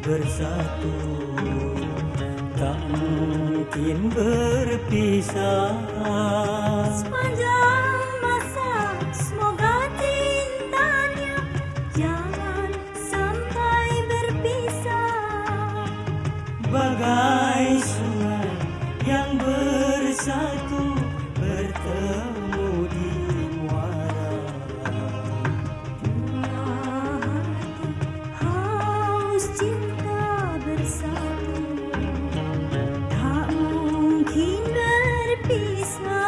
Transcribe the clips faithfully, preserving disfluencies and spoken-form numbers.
bersatu, tak mungkin berpisah. Sepanjang masa semoga cintanya jangan sampai berpisah. Bagai sungai yang bersatu bertemu di muara. Dua hati haus cinta bersatu, tak mungkin berpisah.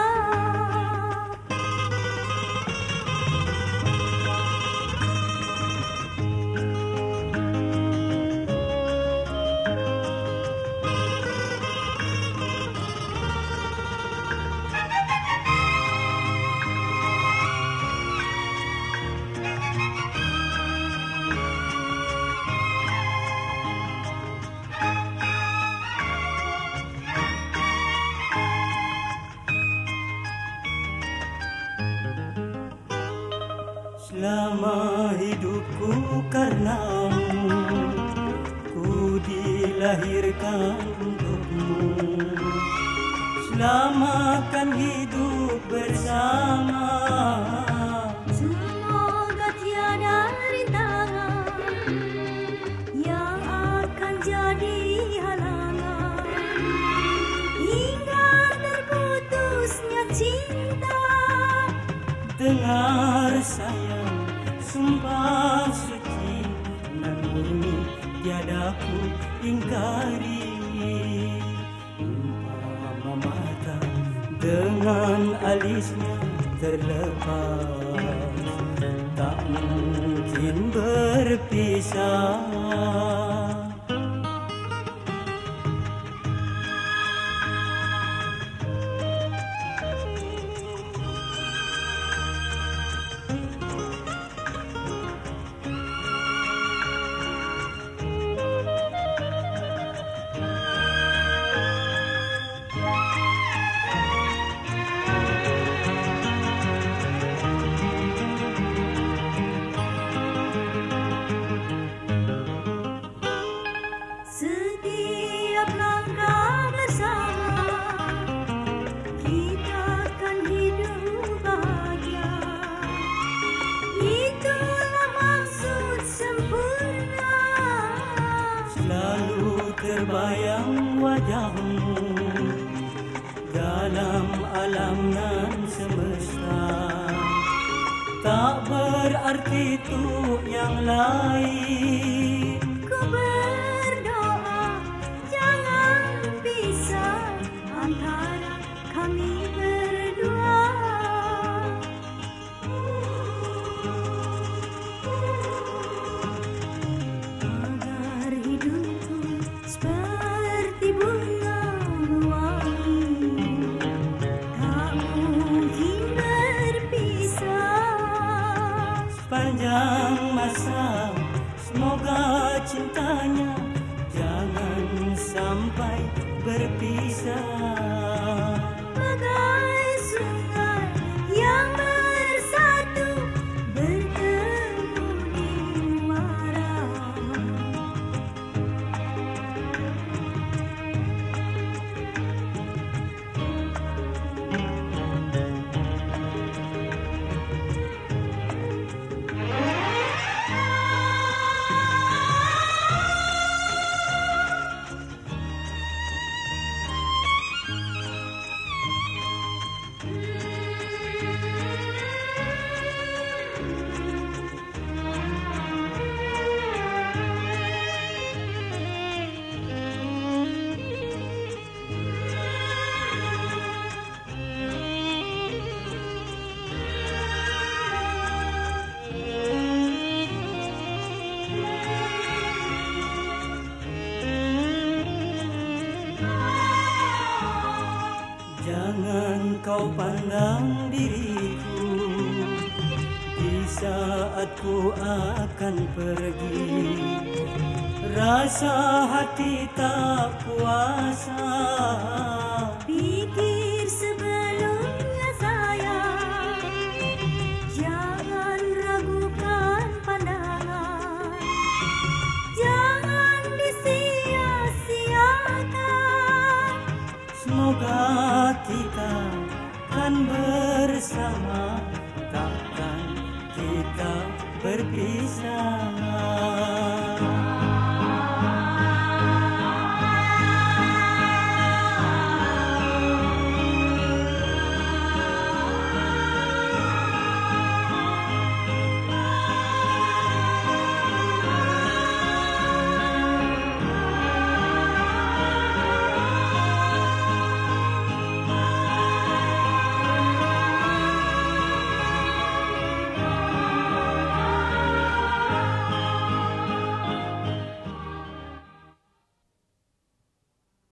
Selama hidupku karenamu, ku dilahirkan untukmu. Selamatkan hidup bersama. Semoga tiada rintangan yang akan jadi halangan hingga terputusnya cinta. Dengar sayang, sumpah suci dan murni tiada ku ingkari. Umpama mata dengan alisnya terlepas, tak mungkin berpisah. Setiap langkah bersama kita akan hidup bahagia. Itulah maksud sempurna. Selalu terbayang wajahmu dalam alam nan semesta. Tak berarti itu yang lain. Ku berdoa jangan pisah antara kami berdua. Agar hidupku seperti bunga wangi, tak mungkin berpisah. Sepanjang masa semoga cintanya jangan sampai berpisah. Bagai sungai yang bersatu bertemu di muara. Jangan kau pandang diriku di saat ku akan pergi. Rasa hati tak kuasa. Pikir sebelumnya sayang, jangan ragukan pandangan, jangan di berpisah.